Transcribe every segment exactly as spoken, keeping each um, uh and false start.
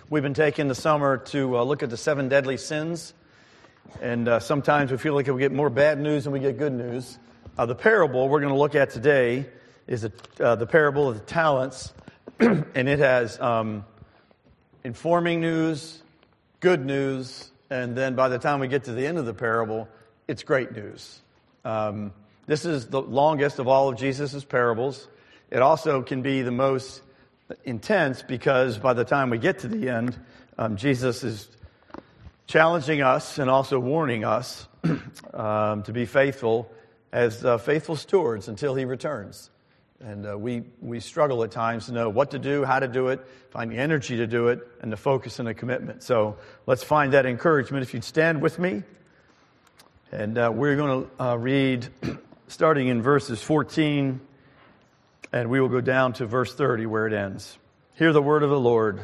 We've been taking the summer to uh, look at the seven deadly sins, and uh, sometimes we feel like we get more bad news than we get good news. Uh, the parable we're going to look at today is a, uh, the parable of the talents, and it has um, informing news, good news, and then by the time we get to the end of the parable, it's great news. Um, this is the longest of all of Jesus' parables. It also can be the most intense because by the time we get to the end, um, Jesus is challenging us and also warning us um, to be faithful as uh, faithful stewards until he returns. And uh, we we struggle at times to know what to do, how to do it, find the energy to do it, and the focus and the commitment. So let's find that encouragement. If you'd stand with me, and uh, we're going to uh, read starting in verses fourteen. And we will go down to verse thirty where it ends. Hear the word of the Lord.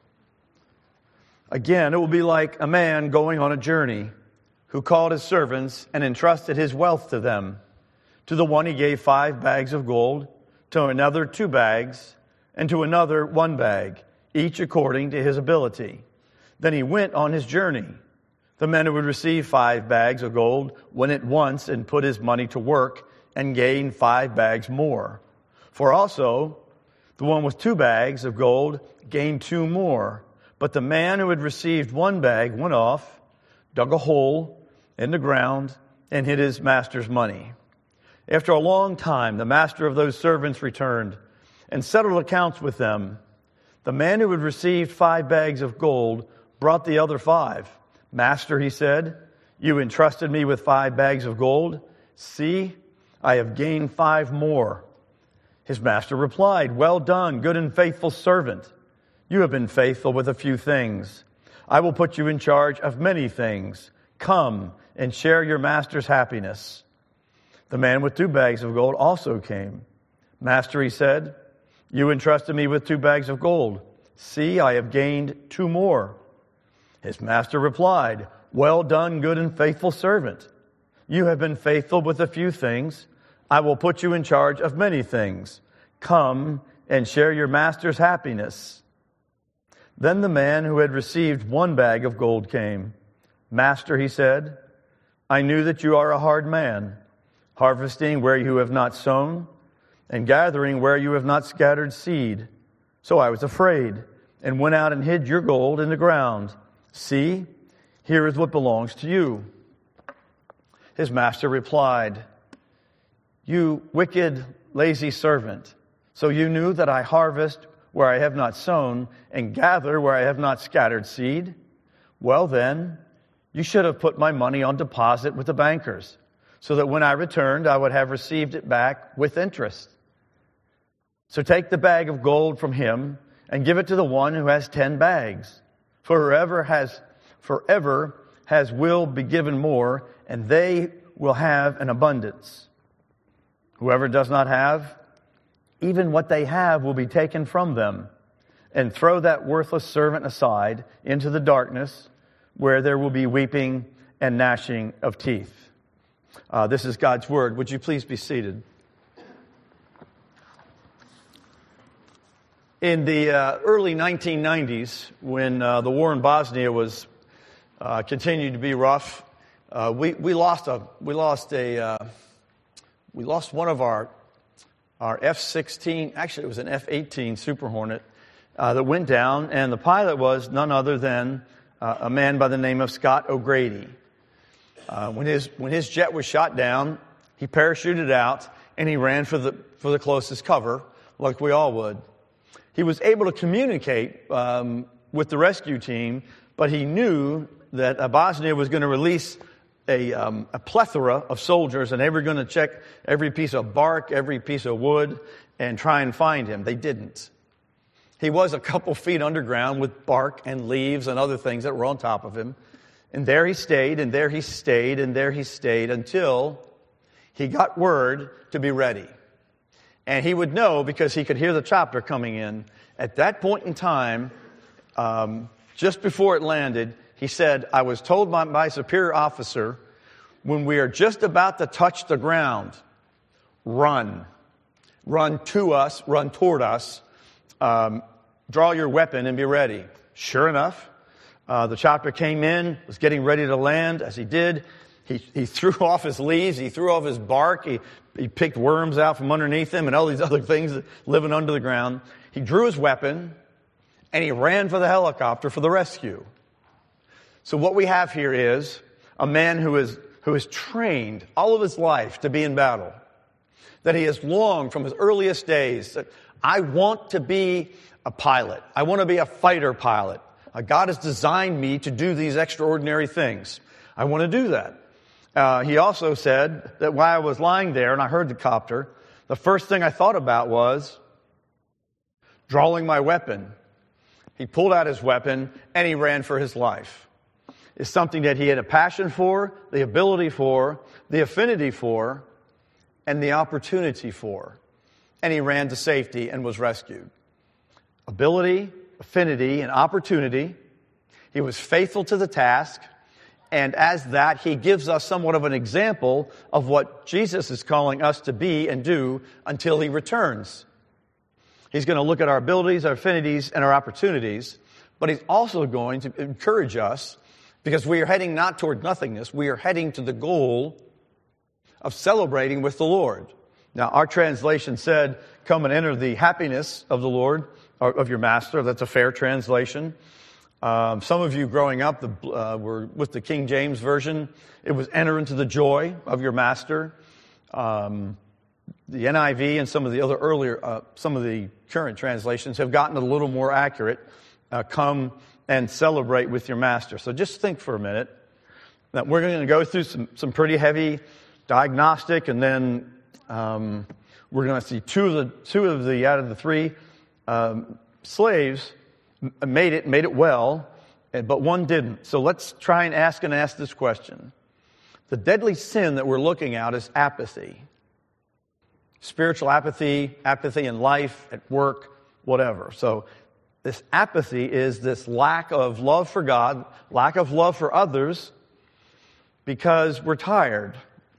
Again, it will be like a man going on a journey who called his servants and entrusted his wealth to them. To the one he gave five bags of gold, to another two bags, and to another one bag, each according to his ability. Then he went on his journey. The man who would receive five bags of gold went at once and put his money to work and gained five bags more. For also, the one with two bags of gold gained two more. But the man who had received one bag went off, dug a hole in the ground, and hid his master's money. After a long time, the master of those servants returned and settled accounts with them. The man who had received five bags of gold brought the other five. Master, he said, you entrusted me with five bags of gold. See, I have gained five more. His master replied, well done, good and faithful servant. You have been faithful with a few things. I will put you in charge of many things. Come and share your master's happiness. The man with two bags of gold also came. Master, he said, you entrusted me with two bags of gold. See, I have gained two more. His master replied, well done, good and faithful servant. You have been faithful with a few things. I will put you in charge of many things. Come and share your master's happiness. Then the man who had received one bag of gold came. Master, he said, I knew that you are a hard man, harvesting where you have not sown, and gathering where you have not scattered seed. So I was afraid, and went out and hid your gold in the ground. See, here is what belongs to you. His master replied, you wicked, lazy servant. So you knew that I harvest where I have not sown and gather where I have not scattered seed? Well then, you should have put my money on deposit with the bankers, so that when I returned, I would have received it back with interest. So take the bag of gold from him and give it to the one who has ten bags. For whoever has, forever has will be given more, and they will have an abundance. Whoever does not have, even what they have will be taken from them. And throw that worthless servant aside into the darkness, where there will be weeping and gnashing of teeth. Uh, this is God's word. Would you please be seated? In the uh, early nineteen nineties, when uh, the war in Bosnia was uh, continued to be rough, uh, we we lost a we lost a uh, We lost one of our our F sixteen, actually it was an F eighteen Super Hornet uh, that went down, and the pilot was none other than uh, a man by the name of Scott O'Grady. Uh, when his when his jet was shot down, he parachuted out and he ran for the for the closest cover, like we all would. He was able to communicate um, with the rescue team, but he knew that uh, Bosnia was going to release A, um, a plethora of soldiers, and they were going to check every piece of bark, every piece of wood, and try and find him. They didn't. He was a couple feet underground with bark and leaves and other things that were on top of him. And there he stayed, and there he stayed, and there he stayed until he got word to be ready. And he would know because he could hear the chopper coming in. At that point in time, um, just before it landed, he said, I was told by my superior officer, when we are just about to touch the ground, run. Run to us, run toward us, um, draw your weapon and be ready. Sure enough, uh, the chopper came in, was getting ready to land. As he did, he, he threw off his leaves, he threw off his bark, he, he picked worms out from underneath him and all these other things living under the ground. He drew his weapon, and he ran for the helicopter for the rescue. So what we have here is a man who is who is trained all of his life to be in battle, that he has longed from his earliest days that I want to be a pilot. I want to be a fighter pilot. Uh, God has designed me to do these extraordinary things. I want to do that. Uh, he also said that while I was lying there and I heard the copter, the first thing I thought about was drawing my weapon. He pulled out his weapon and he ran for his life. It's something that he had a passion for, the ability for, the affinity for, and the opportunity for. And he ran to safety and was rescued. Ability, affinity, and opportunity. He was faithful to the task. And as that, he gives us somewhat of an example of what Jesus is calling us to be and do until he returns. He's going to look at our abilities, our affinities, and our opportunities. But he's also going to encourage us, because we are heading not toward nothingness, we are heading to the goal of celebrating with the Lord. Now, our translation said, come and enter the happiness of the Lord, or of your master. That's a fair translation. Um, some of you growing up the, uh, were with the King James Version. It was enter into the joy of your master. Um, the N I V and some of the other earlier, uh, some of the current translations have gotten a little more accurate. Uh, come and celebrate with your master. So just think for a minute that we're going to go through some, some pretty heavy diagnostic, and then um, we're going to see two of the two of the out of the three um, slaves made it made it well, but one didn't. So let's try and ask and ask this question: the deadly sin that we're looking at is apathy, spiritual apathy, apathy in life, at work, whatever. So this apathy is this lack of love for God, lack of love for others, because we're tired,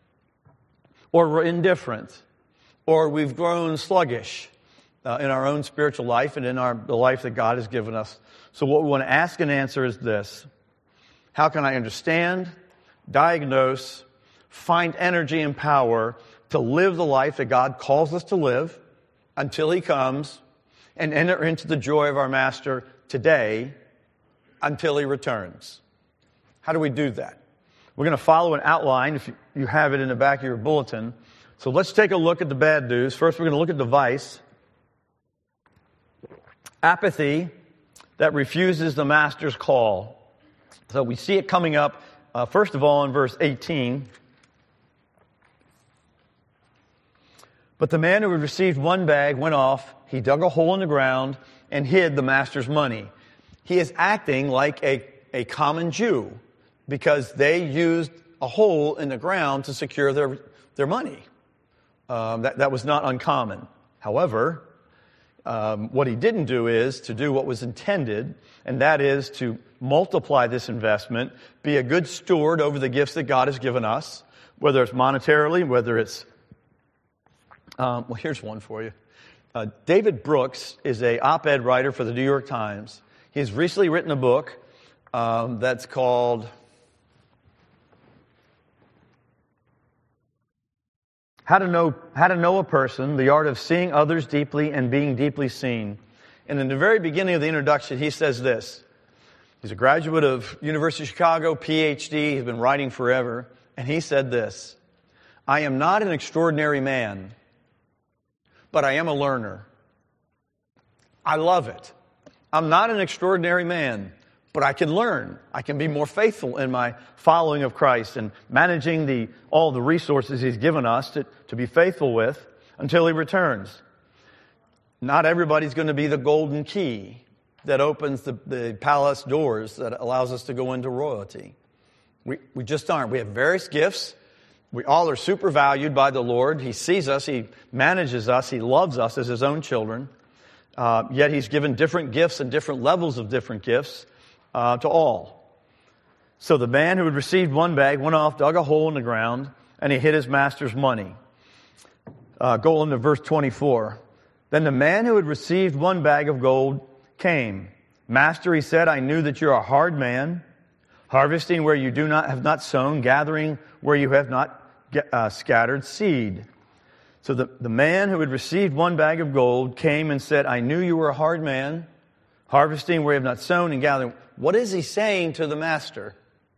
or we're indifferent, or we've grown sluggish uh, in our own spiritual life and in our the life that God has given us. So what we want to ask and answer is this: how can I understand, diagnose, find energy and power to live the life that God calls us to live until he comes, and enter into the joy of our master today until he returns? How do we do that? We're going to follow an outline, if you have it in the back of your bulletin. So let's take a look at the bad news. First, we're going to look at the vice. Apathy that refuses the master's call. So we see it coming up, uh, first of all, in verse eighteen. But the man who had received one bag went off. He dug a hole in the ground and hid the master's money. He is acting like a, a common Jew, because they used a hole in the ground to secure their, their money. Um, that, that was not uncommon. However, um, what he didn't do is to do what was intended, and that is to multiply this investment, be a good steward over the gifts that God has given us, whether it's monetarily, whether it's Um, well, here's one for you. Uh, David Brooks is a op-ed writer for the New York Times. He's recently written a book um, that's called How to Know How to Know a Person, The Art of Seeing Others Deeply and Being Deeply Seen. And in the very beginning of the introduction, he says this. He's a graduate of University of Chicago, P H D. He's been writing forever. And he said this: I am not an extraordinary man, but I am a learner. I love it. I'm not an extraordinary man, but I can learn. I can be more faithful in my following of Christ and managing the all the resources he's given us to, to be faithful with until he returns. Not everybody's going to be the golden key that opens the, the palace doors that allows us to go into royalty. We, we just aren't. We have various gifts. We all are super valued by the Lord. He sees us. He manages us. He loves us as his own children. Uh, yet he's given different gifts and different levels of different gifts uh, to all. So the man who had received one bag went off, dug a hole in the ground, and he hid his master's money. Uh, go into verse twenty-four. Then the man who had received one bag of gold came, Master, he said, I knew that you're a hard man, harvesting where you do not have not sown, gathering where you have not uh, scattered seed. So the, the man who had received one bag of gold came and said, I knew you were a hard man, harvesting where you have not sown and gathering. What is he saying to the master?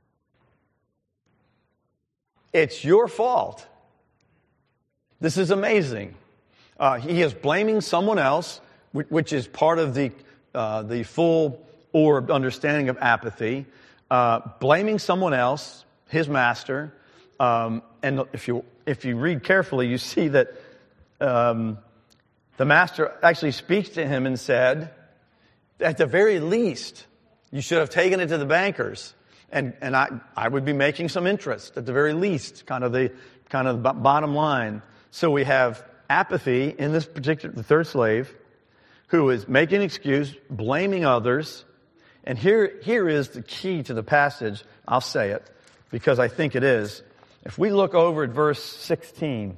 It's your fault. This is amazing. Uh, he is blaming someone else, which is part of the uh, the full orbed understanding of apathy. Uh, blaming someone else, his master. Um, and if you if you read carefully, you see that um, the master actually speaks to him and said, at the very least, you should have taken it to the bankers. And, and I, I would be making some interest at the very least, kind of the, kind of the bottom line. So we have apathy in this particular, the third slave, who is making an excuse, blaming others. And here, here is the key to the passage. I'll say it because I think it is. If we look over at verse sixteen,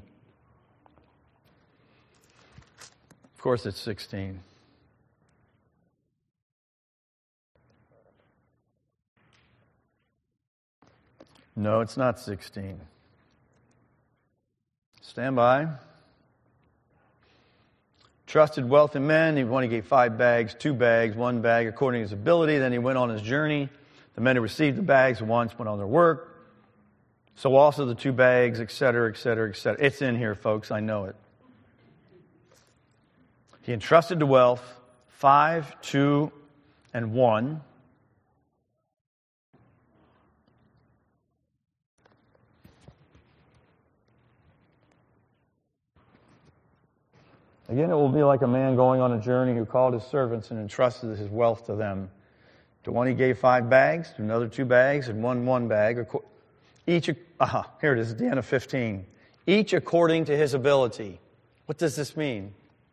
of course it's sixteen. No, it's not sixteen. Stand by. Trusted wealth in men. He only gave five bags, two bags, one bag according to his ability. Then he went on his journey. The men who received the bags once went on their work. So also the two bags, et cetera, et cetera, et cetera. It's in here, folks. I know it. He entrusted the wealth, five, two, and one. Again, it will be like a man going on a journey who called his servants and entrusted his wealth to them. To one he gave five bags, to another two bags, and one one bag. Each, aha, uh, here it is, at the end of fifteen. Each according to his ability. What does this mean?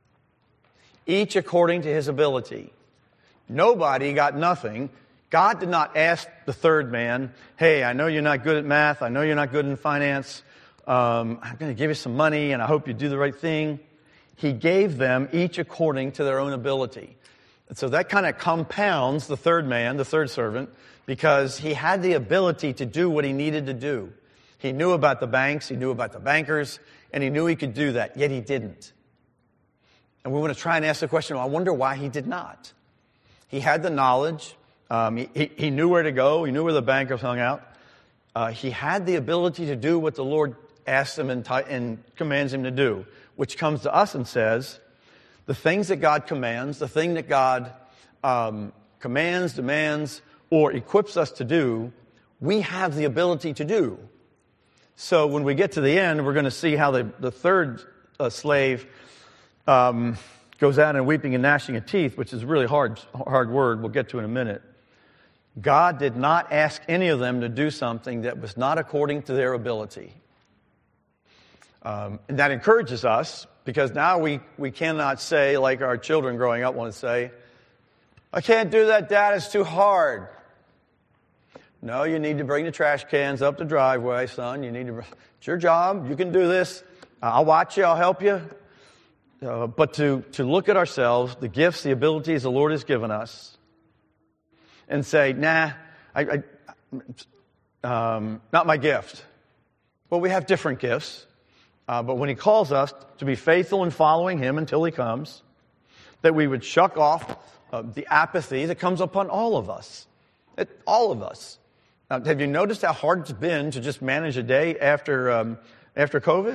Each according to his ability. Nobody got nothing. God did not ask the third man, hey, I know you're not good at math. I know you're not good in finance. Um, I'm going to give you some money, and I hope you do the right thing. He gave them each according to their own ability. And so that kind of compounds the third man, the third servant, because he had the ability to do what he needed to do. He knew about the banks, he knew about the bankers, and he knew he could do that, yet he didn't. And we want to try and ask the question, well, I wonder why he did not. He had the knowledge. Um, he, he, he knew where to go. He knew where the bankers hung out. Uh, he had the ability to do what the Lord asks him and, t- and commands him to do, which comes to us and says, the things that God commands, the thing that God um, commands, demands, or equips us to do, we have the ability to do. So when we get to the end, we're going to see how the, the third uh, slave um, goes out and weeping and gnashing of teeth, which is a really hard, hard word. We'll get to in a minute. God did not ask any of them to do something that was not according to their ability. Um, and that encourages us, because now we, we cannot say, like our children growing up want to say, I can't do that, Dad, it's too hard. No, you need to bring the trash cans up the driveway, son. You need to, it's your job, you can do this. I'll watch you, I'll help you. Uh, but to, to look at ourselves, the gifts, the abilities the Lord has given us, and say, nah, I, I, um, not my gift. Well, we have different gifts. Uh, but when he calls us to be faithful in following him until he comes, that we would shuck off uh, the apathy that comes upon all of us. It, all of us. Uh, have you noticed how hard it's been to just manage a day after um, after COVID?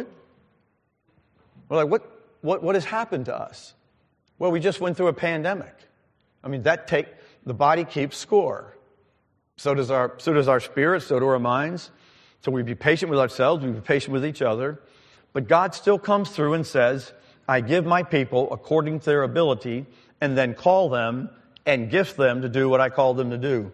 We're like, what, what, what has happened to us? Well, we just went through a pandemic. I mean, that take the body keeps score. So does our so does our spirit, so do our minds. So we be patient with ourselves, we be patient with each other. But God still comes through and says, I give my people according to their ability, and then call them and gift them to do what I call them to do.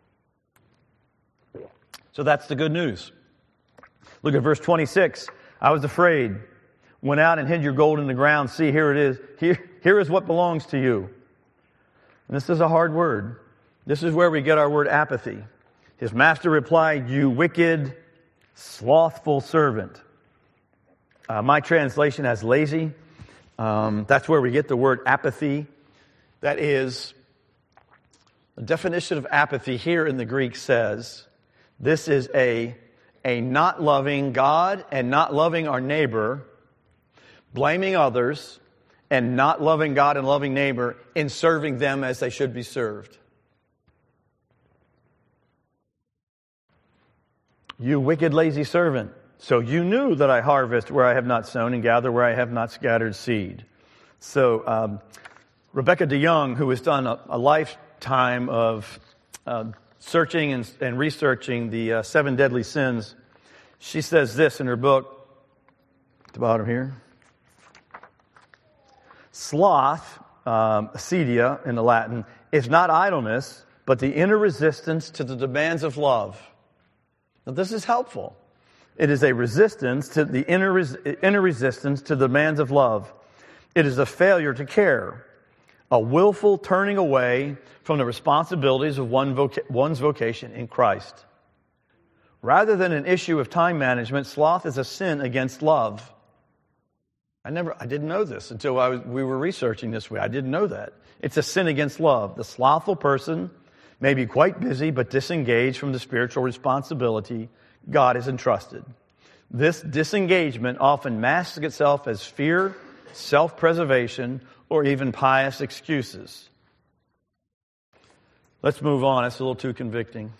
So that's the good news. Look at verse twenty-six. I was afraid, went out and hid your gold in the ground. See, here it is. Here, here is what belongs to you. And this is a hard word. This is where we get our word apathy. His master replied, you wicked, slothful servant. Uh, my translation has lazy. Um, that's where we get the word apathy. That is, A definition of apathy here in the Greek says, this is a, a not loving God and not loving our neighbor, blaming others, and not loving God and loving neighbor in serving them as they should be served. You wicked, lazy servant. So you knew that I harvest where I have not sown and gather where I have not scattered seed. So um, Rebecca DeYoung, who has done a, a lifetime of uh, searching and, and researching the uh, seven deadly sins, she says this in her book, at the bottom here. Sloth, um, acedia in the Latin, is not idleness, but the inner resistance to the demands of love. Now, this is helpful. It is a resistance to the inner, res- inner resistance to the demands of love. It is a failure to care, a willful turning away from the responsibilities of one voca- one's vocation in Christ. Rather than an issue of time management, sloth is a sin against love. I never, I didn't know this until I was, we were researching this way. I didn't know that. It's a sin against love. The slothful person may be quite busy but disengaged from the spiritual responsibility God has entrusted. This disengagement often masks itself as fear, self-preservation, or even pious excuses. Let's move on. It's a little too convicting.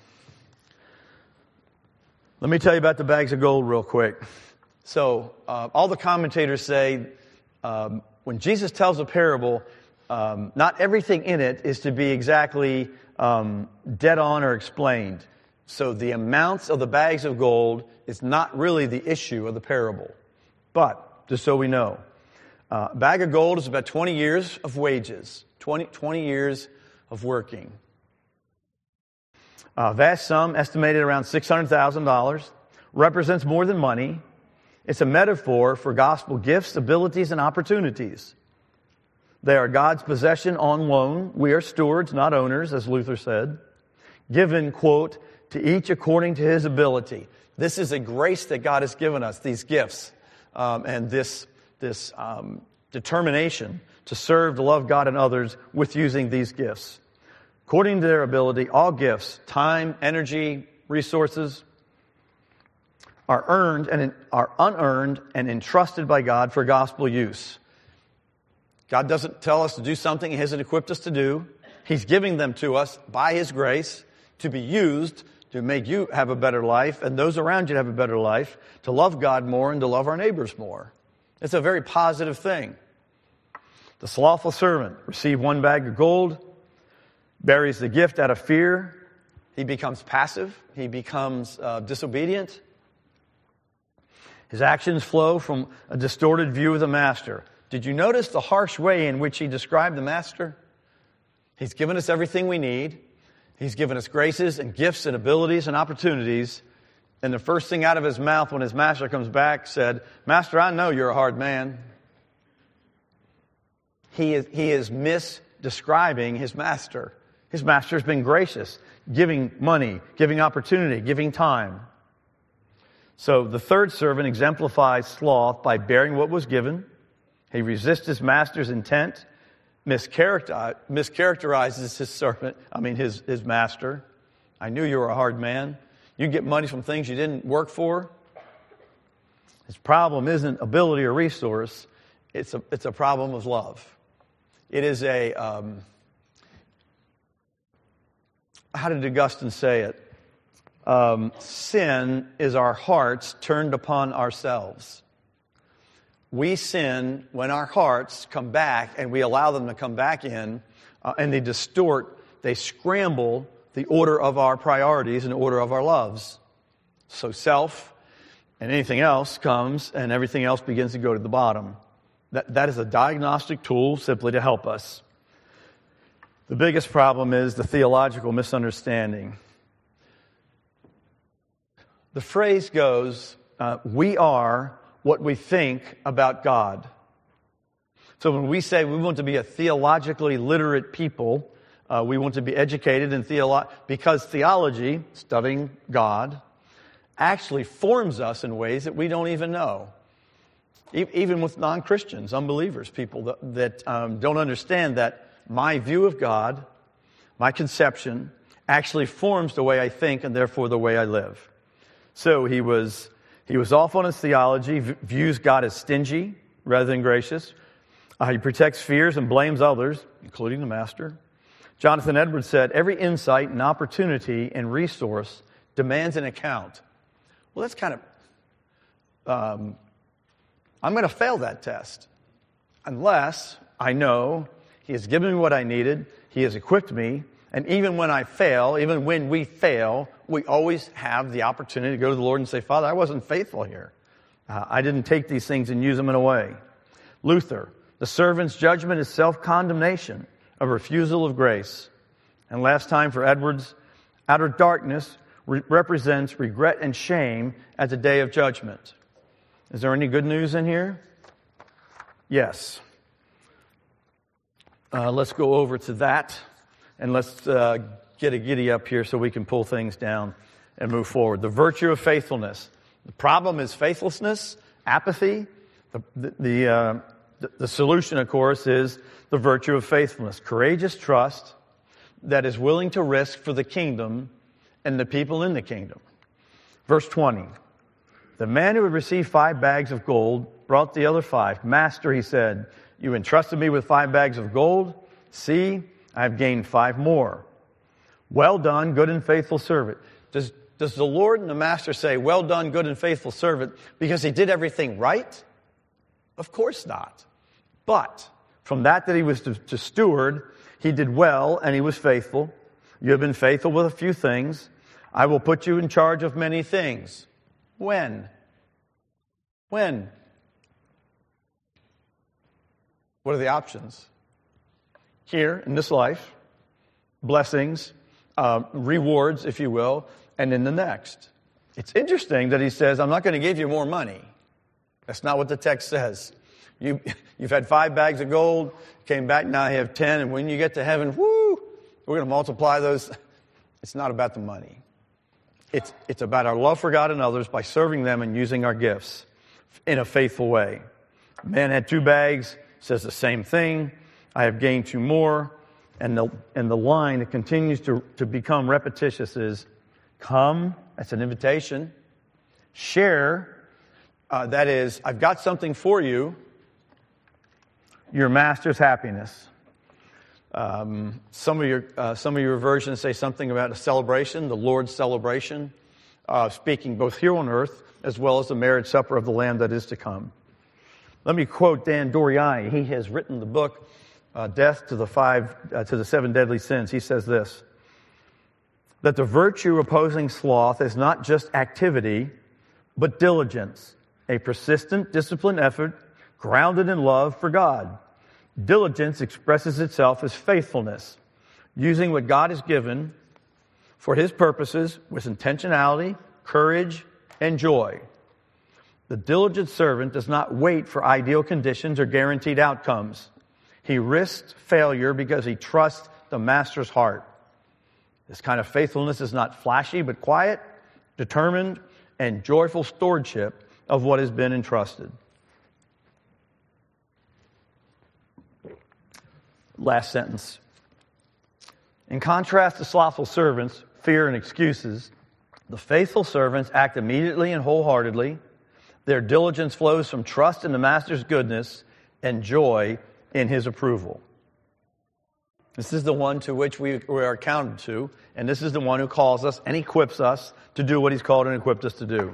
Let me tell you about the bags of gold real quick. So, uh, all the commentators say um, when Jesus tells a parable, um, not everything in it is to be exactly um, dead on or explained. So the amounts of the bags of gold is not really the issue of the parable. But, just so we know, uh, a bag of gold is about twenty years of wages, twenty, twenty years of working. A vast sum, estimated around six hundred thousand dollars, represents more than money. It's a metaphor for gospel gifts, abilities, and opportunities. They are God's possession on loan. We are stewards, not owners, as Luther said. Given, quote, to each according to his ability. This is a grace that God has given us, these gifts, um, and this, this um, determination to serve, to love God and others with using these gifts. According to their ability, all gifts, time, energy, resources, are earned and are unearned and entrusted by God for gospel use. God doesn't tell us to do something He hasn't equipped us to do. He's giving them to us by His grace to be used to make you have a better life and those around you have a better life, to love God more and to love our neighbors more. It's a very positive thing. The slothful servant received one bag of gold, buries the gift out of fear. He becomes passive. He becomes uh, disobedient. His actions flow from a distorted view of the master. Did you notice the harsh way in which he described the master? He's given us everything we need. He's given us graces and gifts and abilities and opportunities. And the first thing out of his mouth when his master comes back said, "Master, I know you're a hard man." He is, he is misdescribing his master. His master has been gracious, giving money, giving opportunity, giving time. So the third servant exemplifies sloth by bearing what was given. He resists his master's intent, mischaracter, mischaracterizes his servant, I mean his, his master. I knew you were a hard man. You get money from things you didn't work for. His problem isn't ability or resource. It's a, it's a problem of love. It is a, um, how did Augustine say it? Um, sin is our hearts turned upon ourselves. We sin when our hearts come back and we allow them to come back in uh, and they distort, they scramble the order of our priorities and the order of our loves. So self and anything else comes and everything else begins to go to the bottom. That, that is a diagnostic tool simply to help us. The biggest problem is the theological misunderstanding. The phrase goes, uh, we are what we think about God. So when we say we want to be a theologically literate people, uh, we want to be educated in theolo- because theology, studying God, actually forms us in ways that we don't even know. E- even with non-Christians, unbelievers, people that, that um, don't understand that my view of God, my conception, actually forms the way I think and therefore the way I live. So he was he was off on his theology, v- views God as stingy rather than gracious. Uh, he protects fears and blames others, including the master. Jonathan Edwards said, every insight and opportunity and resource demands an account. Well, that's kind of, um, I'm going to fail that test unless I know he has given me what I needed, he has equipped me, and even when I fail, even when we fail, we always have the opportunity to go to the Lord and say, Father, I wasn't faithful here. Uh, I didn't take these things and use them in a way. Luther, the servant's judgment is self-condemnation, a refusal of grace. And last time for Edwards, outer darkness re- represents regret and shame at the day of judgment. Is there any good news in here? Yes. Uh, let's go over to that. And let's uh, get a giddy up here so we can pull things down and move forward. The virtue of faithfulness. The problem is faithlessness, apathy. The, the, the, uh, the, the solution, of course, is the virtue of faithfulness. Courageous trust that is willing to risk for the kingdom and the people in the kingdom. Verse twenty. The man who had received five bags of gold brought the other five. Master, he said, you entrusted me with five bags of gold. See, I have gained five more. Well done, good and faithful servant. Does, does the Lord and the Master say, well done, good and faithful servant, because he did everything right? Of course not. But from that that he was to, to steward, he did well and he was faithful. You have been faithful with a few things. I will put you in charge of many things. When? When? What are the options? Here, in this life, blessings, uh, rewards, if you will, and in the next. It's interesting that he says, I'm not going to give you more money. That's not what the text says. You, you've had five bags of gold, came back, now you have ten, and when you get to heaven, whoo, we're going to multiply those. It's not about the money. It's, it's about our love for God and others by serving them and using our gifts in a faithful way. Man had two bags, says the same thing. I have gained two more. And the, and the line that continues to, to become repetitious is, come, that's an invitation. Share, uh, that is, I've got something for you. Your master's happiness. Um, some of your uh, some of your versions say something about a celebration, the Lord's celebration, uh, speaking both here on earth as well as the marriage supper of the Lamb that is to come. Let me quote Dan Doriani. He has written the book uh, "Death to the Five uh, to the Seven Deadly Sins." He says this: that the virtue opposing sloth is not just activity, but diligence, a persistent, disciplined effort grounded in love for God. Diligence expresses itself as faithfulness, using what God has given for His purposes with intentionality, courage, and joy. The diligent servant does not wait for ideal conditions or guaranteed outcomes. He risks failure because he trusts the Master's heart. This kind of faithfulness is not flashy, but quiet, determined, and joyful stewardship of what has been entrusted. Last sentence. In contrast to slothful servants, fear and excuses, the faithful servants act immediately and wholeheartedly. Their diligence flows from trust in the Master's goodness and joy in His approval. This is the one to which we, we are accounted to, and this is the one who calls us and equips us to do what He's called and equipped us to do.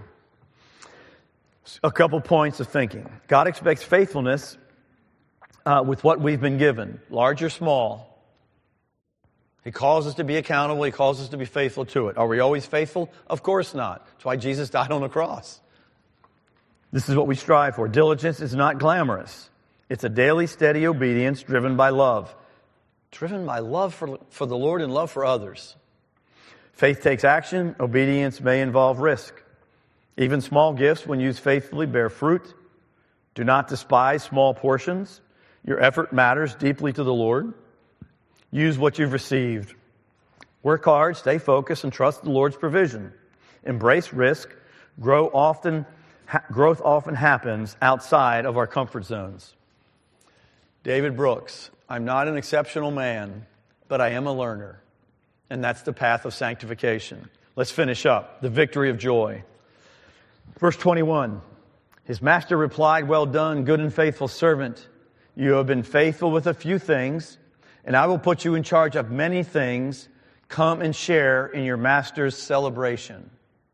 A couple points of thinking. God expects faithfulness uh, with what we've been given, large or small. He calls us to be accountable. He calls us to be faithful to it. Are we always faithful? Of course not. That's why Jesus died on the cross. This is what we strive for. Diligence is not glamorous. It's a daily, steady obedience driven by love. Driven by love for, for the Lord and love for others. Faith takes action. Obedience may involve risk. Even small gifts, when used faithfully, bear fruit. Do not despise small portions. Your effort matters deeply to the Lord. Use what you've received. Work hard, stay focused, and trust the Lord's provision. Embrace risk. Grow often, ha- growth often happens outside of our comfort zones. David Brooks, I'm not an exceptional man, but I am a learner. And that's the path of sanctification. Let's finish up. The victory of joy. Verse twenty-one. His master replied, "Well done, good and faithful servant. You have been faithful with a few things, and I will put you in charge of many things. Come and share in your master's celebration."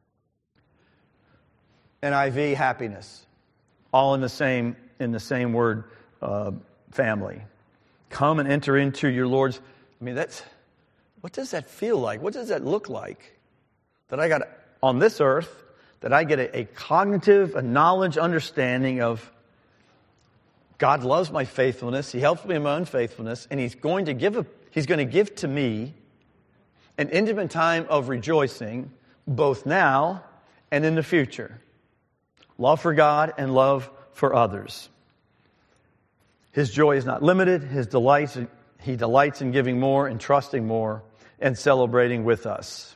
N I V, happiness. All in the same, in the same word, uh, family. Come and enter into your Lord's. I mean, that's, what does that feel like? What does that look like? That I got on this earth, that I get a, a cognitive, a knowledge, understanding of God loves my faithfulness. He helps me in my unfaithfulness, and He's going to give a, He's going to give to me an intimate time of rejoicing, both now and in the future. Love for God and love for others. His joy is not limited. His delights, He delights in giving more and trusting more and celebrating with us.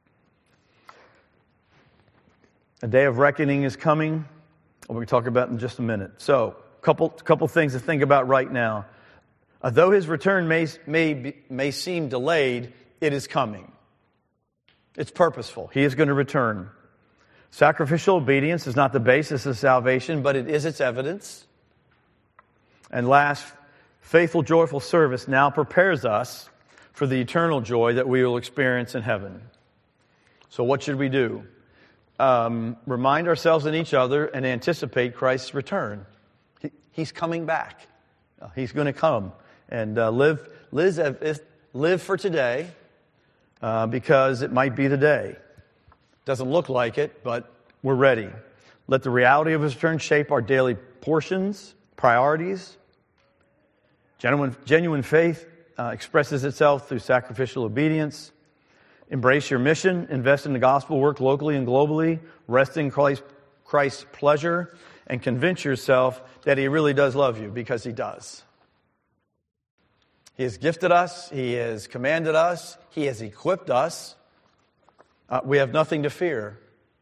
A day of reckoning is coming. We're going to talk about it in just a minute. So, a couple, couple things to think about right now. Uh, though His return may, may, be, may seem delayed, it is coming. It's purposeful. He is going to return. Sacrificial obedience is not the basis of salvation, but it is its evidence. And last, faithful, joyful service now prepares us for the eternal joy that we will experience in heaven. So what should we do? Um, remind ourselves and each other and anticipate Christ's return. He, he's coming back. He's going to come. And uh, live, live, live for today uh, because it might be the day. Doesn't look like it, but we're ready. Let the reality of His return shape our daily portions, priorities. Genuine, genuine faith uh, expresses itself through sacrificial obedience. Embrace your mission. Invest in the gospel work locally and globally. Rest in Christ, Christ's pleasure. And convince yourself that He really does love you, because He does. He has gifted us. He has commanded us. He has equipped us. Uh, we have nothing to fear.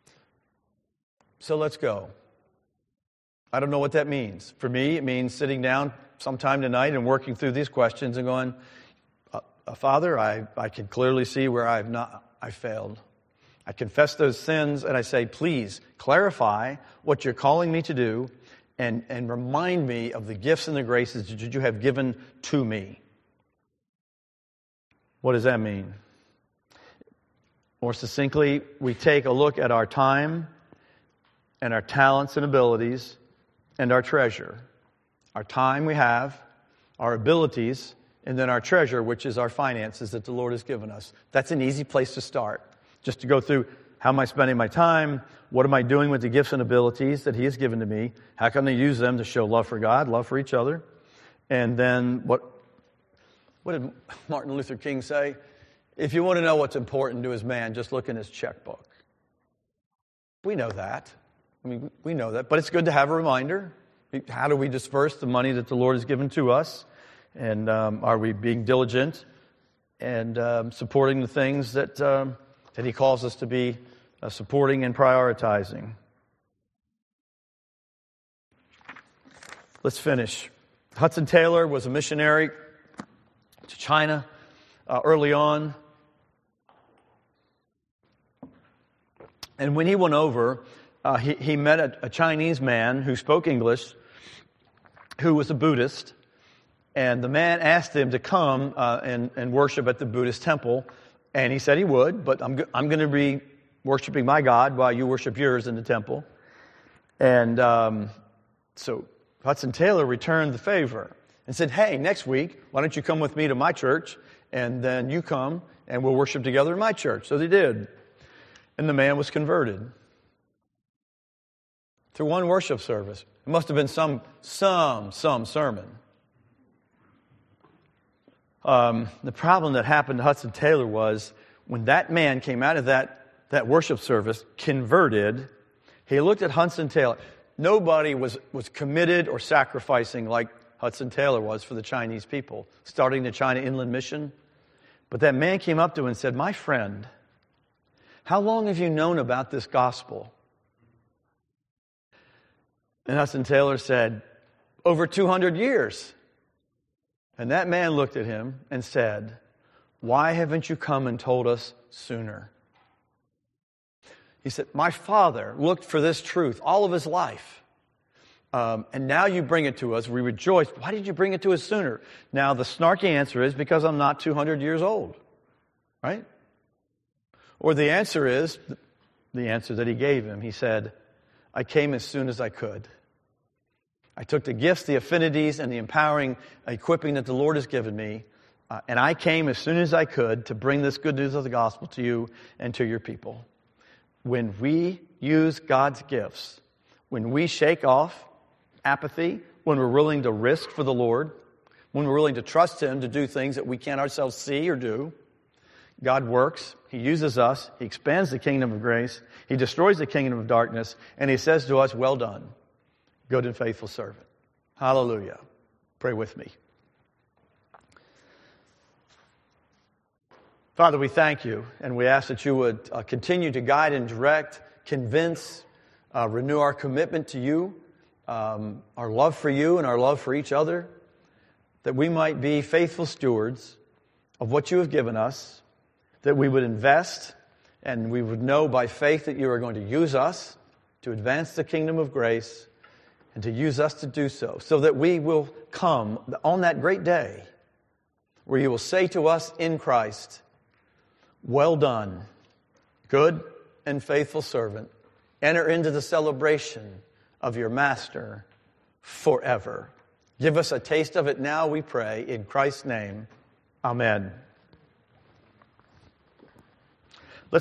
So let's go. I don't know what that means. For me, it means sitting down sometime tonight and working through these questions and going, uh, uh, Father, I, I can clearly see where I've not, I failed. I confess those sins and I say, please clarify what you're calling me to do and, and remind me of the gifts and the graces that you have given to me. What does that mean? More succinctly, we take a look at our time and our talents and abilities and our treasure. Our time we have, our abilities, and then our treasure, which is our finances that the Lord has given us. That's an easy place to start. Just to go through, how am I spending my time? What am I doing with the gifts and abilities that He has given to me? How can I use them to show love for God, love for each other? And then what, what did Martin Luther King say? If you want to know what's important to his man, just look in his checkbook. We know that. I mean, we know that. But it's good to have a reminder. How do we disperse the money that the Lord has given to us? And um, are we being diligent and um, supporting the things that, um, that He calls us to be uh, supporting and prioritizing? Let's finish. Hudson Taylor was a missionary to China uh, early on. And when he went over, uh, he, he met a, a Chinese man who spoke English, who was a Buddhist. And the man asked him to come uh, and, and worship at the Buddhist temple. And he said he would, but I'm, I'm going to be worshiping my God while you worship yours in the temple. And um, so Hudson Taylor returned the favor and said, hey, next week, why don't you come with me to my church? And then you come and we'll worship together in my church. So they did. And the man was converted through one worship service. It must have been some, some, some sermon. Um, the problem that happened to Hudson Taylor was when that man came out of that, that worship service, converted, he looked at Hudson Taylor. Nobody was, was committed or sacrificing like Hudson Taylor was for the Chinese people, starting the China Inland Mission. But that man came up to him and said, my friend, how long have you known about this gospel? And Hudson Taylor said, over two hundred years. And that man looked at him and said, why haven't you come and told us sooner? He said, my father looked for this truth all of his life. Um, and now you bring it to us. We rejoice. Why did you bring it to us sooner? Now, the snarky answer is because I'm not two hundred years old. Right? Or the answer is the answer that he gave him. He said, I came as soon as I could. I took the gifts, the affinities, and the empowering equipping that the Lord has given me, uh, and I came as soon as I could to bring this good news of the gospel to you and to your people. When we use God's gifts, when we shake off apathy, when we're willing to risk for the Lord, when we're willing to trust Him to do things that we can't ourselves see or do, God works. He uses us. He expands the kingdom of grace. He destroys the kingdom of darkness. And He says to us, well done, good and faithful servant. Hallelujah. Pray with me. Father, we thank you, and we ask that you would uh, continue to guide and direct, convince, uh, renew our commitment to you, um, our love for you and our love for each other, that we might be faithful stewards of what you have given us, that we would invest and we would know by faith that you are going to use us to advance the kingdom of grace and to use us to do so, so that we will come on that great day where you will say to us in Christ, well done, good and faithful servant. Enter into the celebration of your master forever. Give us a taste of it now, we pray, in Christ's name. Amen.